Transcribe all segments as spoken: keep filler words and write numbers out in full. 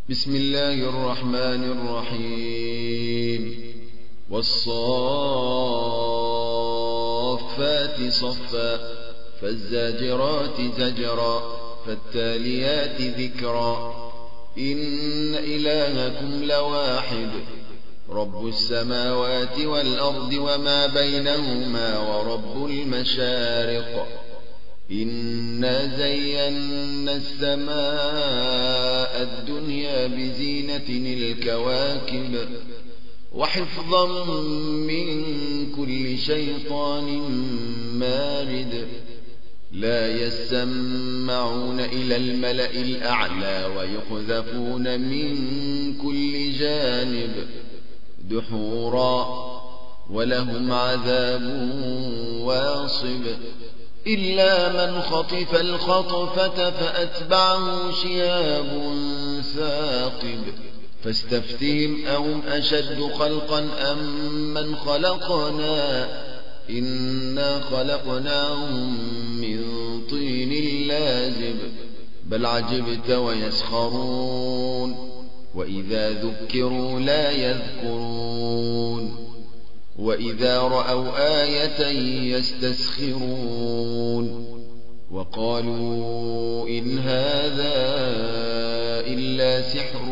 بسم الله الرحمن الرحيم والصافات صفا فالزاجرات زجرا فالتاليات ذكرا إن إلهكم لواحد رب السماوات والأرض وما بينهما ورب المشارق إنا زينا السماء الدنيا بزينة الكواكب وحفظا من كل شيطان مارد لا يسمعون إلى الملأ الأعلى ويقذفون من كل جانب دحورا ولهم عذاب واصب إلا من خطف الخطفة فأتبعه شهاب ثاقب فاستفتهم أهم أشد خلقا أم من خلقنا إنا خلقناهم من طين لازب بل عجبت ويسخرون وإذا ذكروا لا يذكرون وإذا رأوا آية يستسخرون وقالوا إن هذا إلا سحر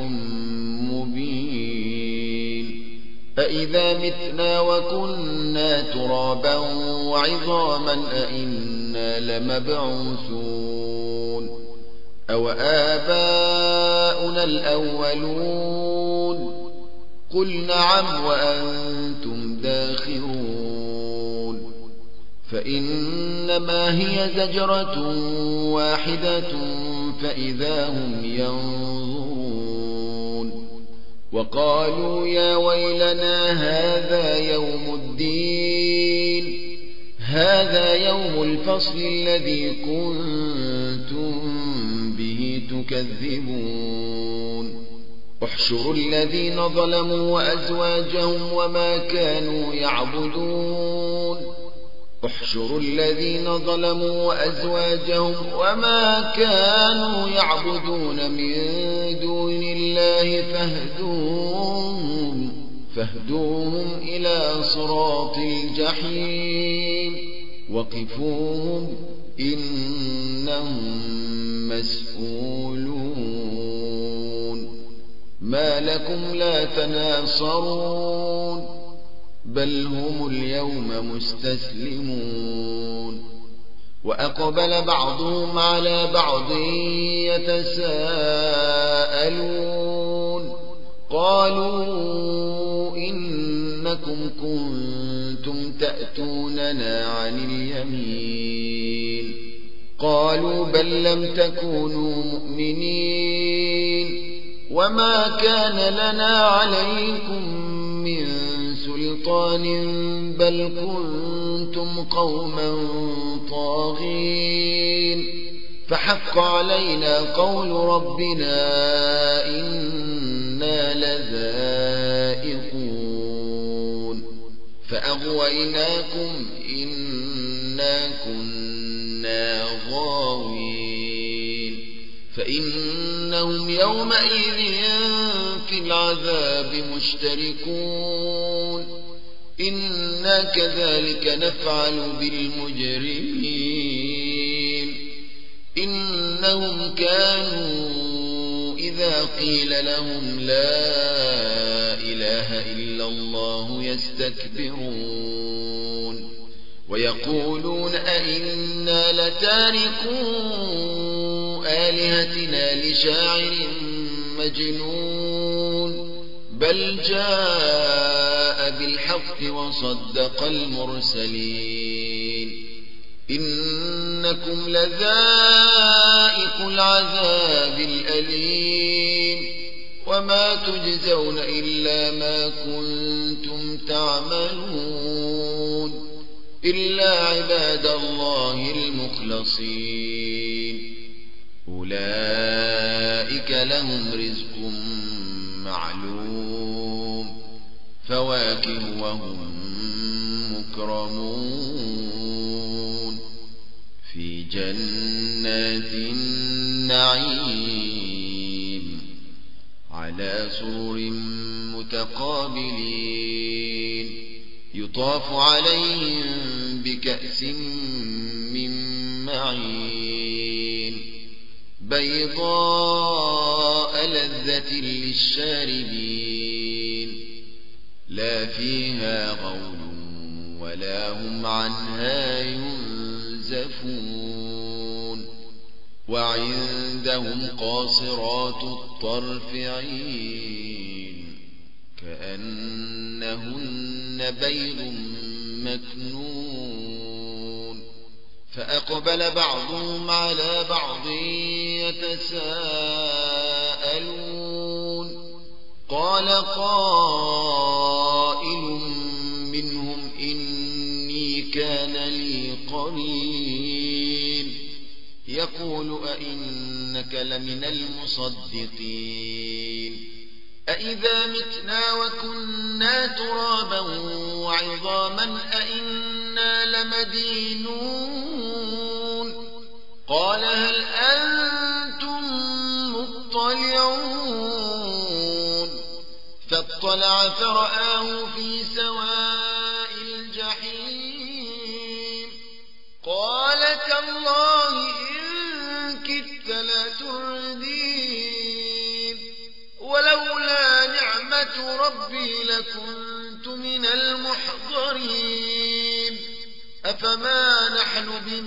مبين أإذا متنا وكنا ترابا وعظاما أإنا لمبعوثون أو آباؤنا الأولون قل نعم وأنتم داخرون فإنما هي زجرة واحدة فإذا هم ينظرون وقالوا يا ويلنا هذا يوم الدين هذا يوم الفصل الذي كنتم به تكذبون احشروا الذين ظلموا وأزواجهم وما كانوا يعبدون احشروا الذين ظلموا وأزواجهم وما كانوا يعبدون من دون الله فاهدوهم فاهدوهم إلى صراط الجحيم وقفوهم إنهم مسؤولون ما لكم لا تناصرون بل هم اليوم مستسلمون وأقبل بعضهم على بعض يتساءلون قالوا إنكم كنتم تأتوننا عن اليمين قالوا بل لم تكونوا مؤمنين وما كان لنا عليكم من سلطان بل كنتم قوما طاغين فحق علينا قول ربنا إنا لذائقون فأغويناكم إنا كنا غاوين فإنهم يومئذ في العذاب مشتركون إنا كذلك نفعل بالمجرمين إنهم كانوا إذا قيل لهم لا إله إلا الله يستكبرون ويقولون أئنا لتاركو آلهتنا لشاعر مجنون بل جاء بالحق وصدق المرسلين إنكم لذائق العذاب الأليم وما تجزون إلا ما كنتم تعملون إلا عباد الله المخلصين أولئك لهم رزق معلوم فواكه وهم مكرمون في جنات النعيم على سرر متقابلين يطاف عليهم بكأس من معين بيضاء لذة للشاربين لا فيها غول ولا هم عنها ينزفون وعندهم قاصرات الطرف عين كأنهن بيض مكنون فأقبل بعضهم على بعض يتساءلون قال قائل منهم إني كان لي قرين يقول أئنك لمن المصدقين أئذا متنا وكنا ترابا وعظاما أئنا لمدينون قال هل أنتم مطلعون فاطلع فرآه في سواء الجحيم قال تالله إن كدت لتردين ولولا نعمة ربي لكنت من المحضرين أفما نحن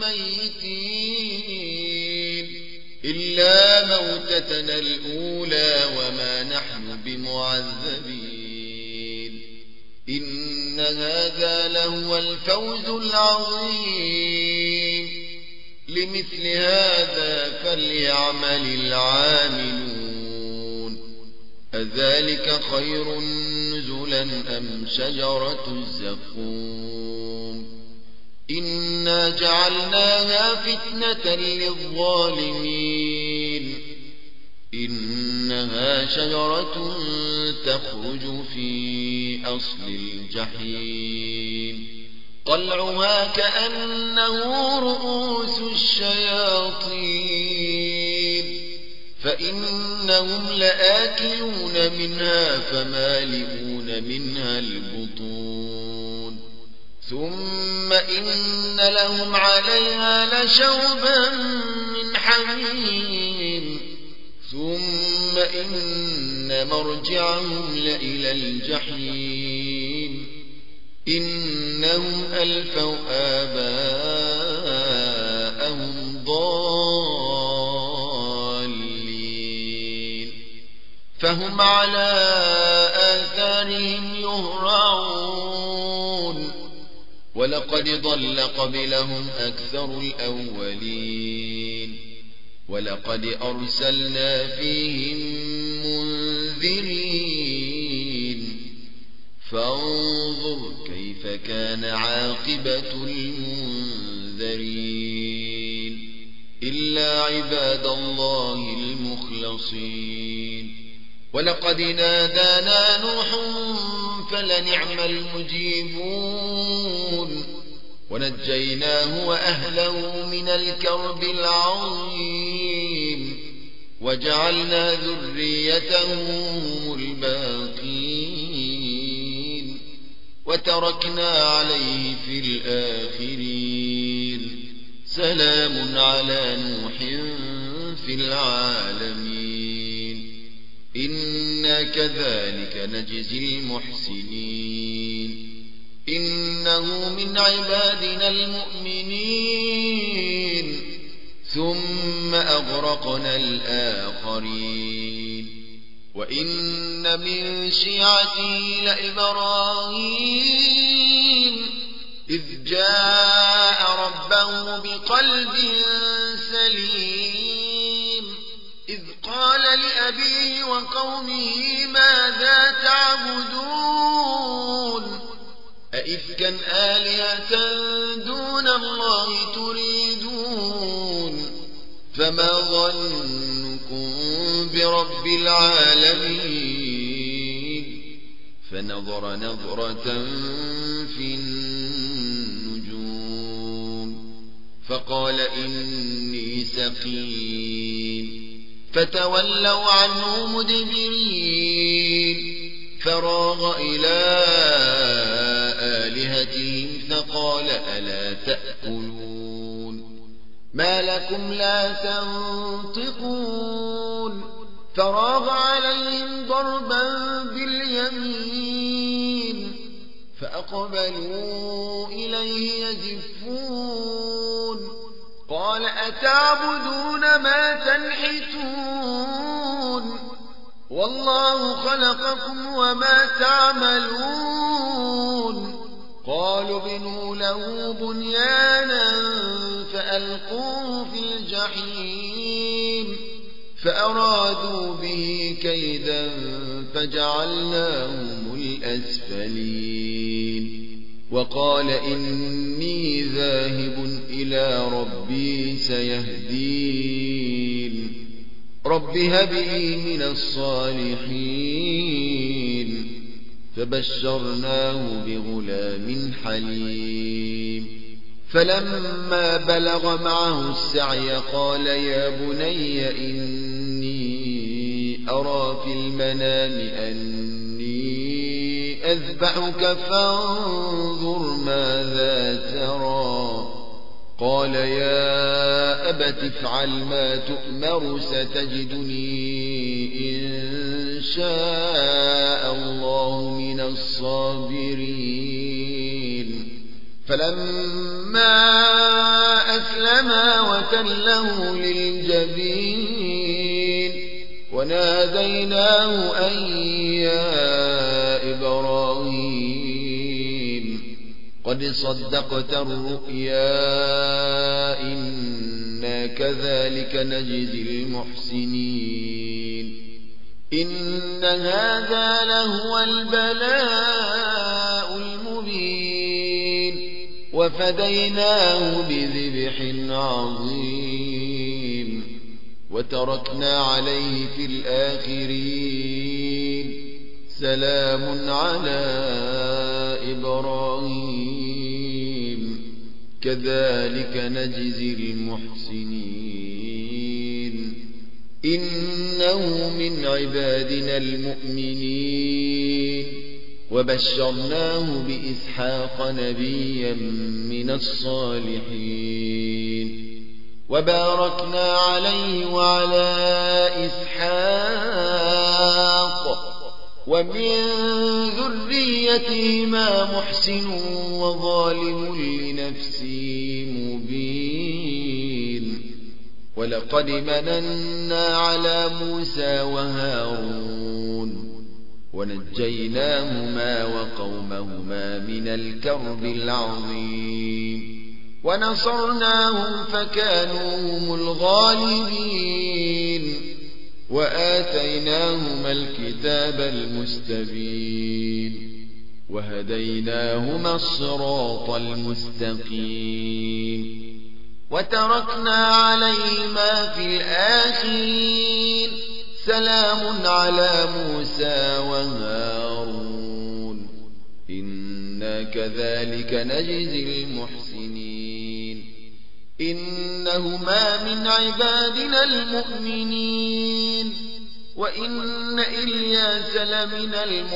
بميتين إلا موتتنا الأولى وما نحن بمعذبين إن هذا لهو الفوز العظيم لمثل هذا فليعمل العاملون أذلك خير نزلا أم شجرة الزقوم إنا جعلناها فتنة للظالمين إنها شجرة تخرج في أصل الجحيم طلعها كأنه رؤوس الشياطين فإنهم لآكلون منها فمالئون منها البطون ثم إن لهم عليها لشوبا من حميم ثم إن مرجعهم لإلى الجحيم إنهم ألفوا آباءهم ضالين فهم على آثارهم يهرعون ولقد ضل قبلهم أكثر الأولين ولقد أرسلنا فيهم منذرين فانظر كيف كان عاقبة المنذرين إلا عباد الله المخلصين ولقد نادانا نوح فلنعم المجيبون ونجيناه وأهله من الكرب العظيم وجعلنا ذريته هم الباقين وتركنا عليه في الآخرين سلام على نوح في العالمين إنا كذلك نجزي المحسنين إنه من عبادنا المؤمنين ثم أغرقنا الآخرين وإن من شيعته لإبراهيم إذ جاء ربه بقلب سليم إذ قال لأبيه وقومه ماذا تعبدون أئفكا آلهة دون الله تريدون فما ظنكم برب العالمين فنظر نظرة في النجوم فقال إني سقيم فتولوا عنه مدبرين فراغ إلى آلهتهم فقال ألا تأكلون ما لكم لا تنطقون فراغ عليهم ضربا باليمين فأقبلوا إليه يزفون قال أتعبدون ما تنحتون والله خلقكم وما تعملون قالوا بنوا له بنيانا فألقوه في الجحيم فأرادوا به كيدا فجعلناهم الأسفلين وقال إني ذاهب إلى ربي سيهدين رب هب لي من الصالحين فبشرناه بغلام حليم فلما بلغ معه السعي قال يا بني إني أرى في المنام أني أذبحك فانظر ماذا ترى قال يا أبت افعل ما تؤمر ستجدني إن شاء الله من الصابرين فلما أسلما وتله للجبين وناديناه أن يا إبراهيم قد صدقت الرؤيا إنا كذلك نجزي المحسنين إن هذا لهو البلاء المبين وفديناه بذبح عظيم وتركنا عليه في الآخرين سلام على إبراهيم كذلك نجزي المحسنين إنه من عبادنا المؤمنين وبشرناه بإسحاق نبيا من الصالحين وباركنا عليه وعلى إسحاق ومن ذريتهما محسن وظالم لنفسه مبين ولقد مننا على موسى وهارون ونجيناهما وقومهما من الكرب العظيم ونصرناهم فكانوا هم الغالبين وآتيناهما الكتاب المستبين وهديناهما الصراط المستقيم وتركنا عليهما في الآخرين سلام على موسى وهارون إنا كذلك نجزي المحسنين إنهما من عبادنا المؤمنين وإن إلياس لمن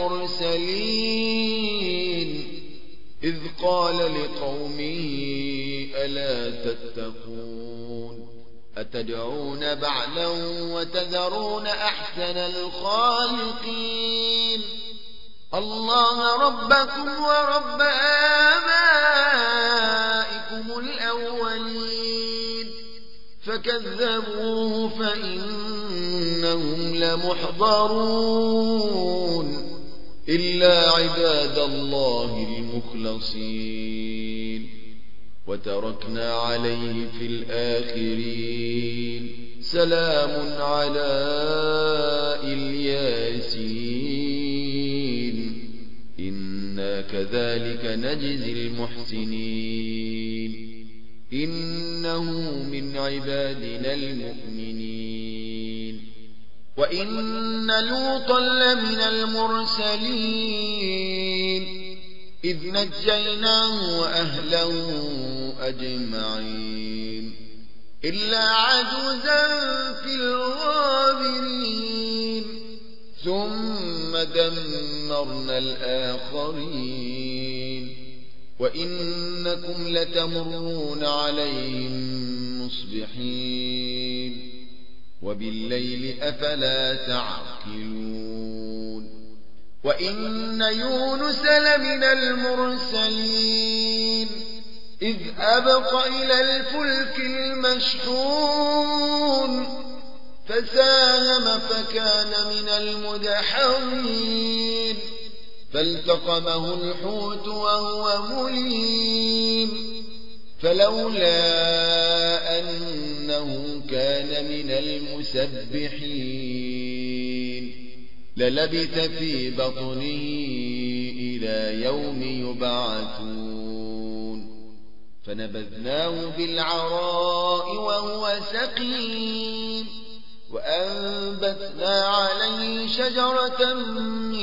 المرسلين إذ قال لقومه ألا تتقون أتدعون بعلا وتذرون أحسن الخالقين الله ربكم ورب آبائكم الأولين فكذبوه فإنهم لمحضرون إلا عباد الله المخلصين وتركنا عليه في الآخرين سلام على الياسين إنا كذلك نجزي المحسنين إنه من عبادنا المؤمنين وإن لوطا لمن المرسلين إذ نجيناه وأهله أجمعين إلا عجوزا في الغابرين ثم ثم دمرنا الآخرين وإنكم لتمرون عليهم مصبحين وبالليل أفلا تعقلون وإن يونس لمن المرسلين إذ أبق إلى الفلك المشحون فساهم فكان من المدحضين فالتقمه الحوت وهو مليم فلولا أنه كان من المسبحين للبث في بطنه إلى يوم يبعثون فنبذناه بالعراء وهو سقيم وأنبتنا عليه شجرة من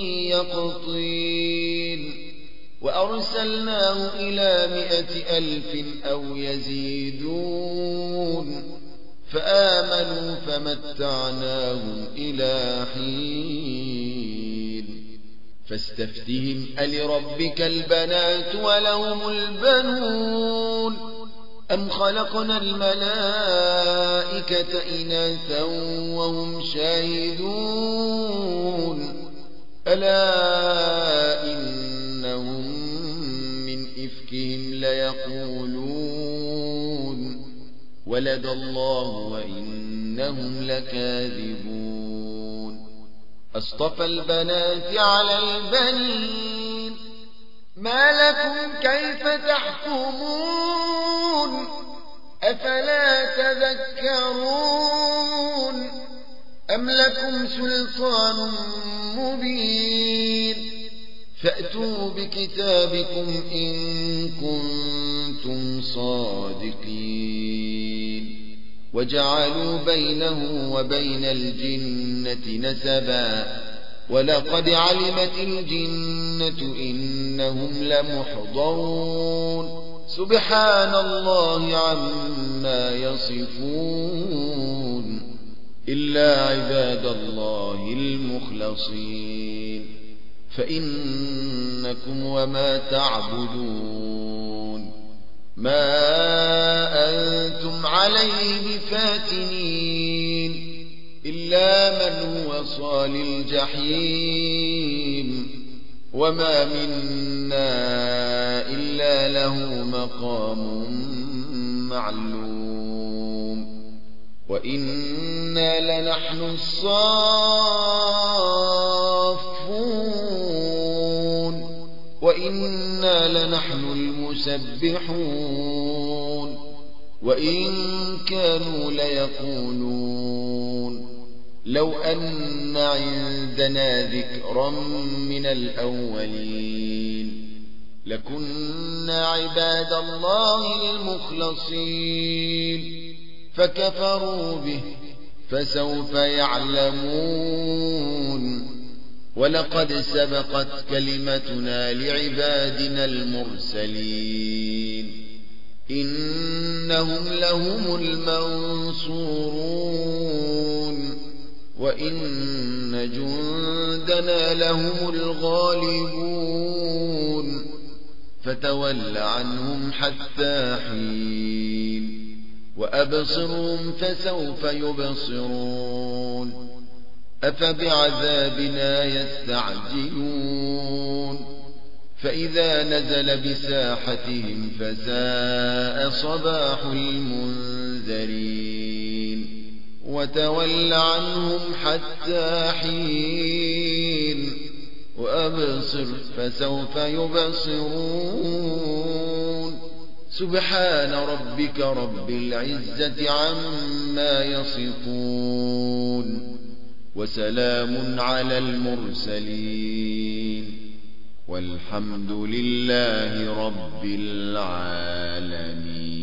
يقطين وأرسلناه إلى مائة ألف أو يزيدون فآمنوا فمتعناهم إلى حين فاستفتهم ألربك البنات ولهم البنون أم خلقنا الملائكة إناثا وهم شاهدون ألا إنهم من إفكهم ليقولون ولد الله وإنهم لكاذبون أصطفى البنات على البنين ما لكم كيف تحكمون أفلا تذكرون أم لكم سلطان مبين فأتوا بكتابكم إن كنتم صادقين وجعلوا بينه وبين الجنة نسبا ولقد علمت الجنة إنهم لمحضرون سبحان الله عما يصفون إلا عباد الله المخلصين فإنكم وما تعبدون ما أنتم عليه بفاتنين إلا من هو صال الجحيم وما منا إلا له مقام معلوم وإنا لنحن الصافون وإنا لنحن المسبحون وإن كانوا ليقولون لو أن عندنا ذكرا من الأولين لكنا عباد الله المخلصين فكفروا به فسوف يعلمون ولقد سبقت كلمتنا لعبادنا المرسلين إنهم لهم المنصورون وإن جندنا لهم الغالبون فتول عنهم حتى حين وأبصرهم فسوف يبصرون أفبعذابنا يستعجلون فإذا نزل بساحتهم فساء صباح المنذرين وتول عنهم حتى حين وأبصر فسوف يبصرون سبحان ربك رب العزة عما يصفون وسلام على المرسلين والحمد لله رب العالمين.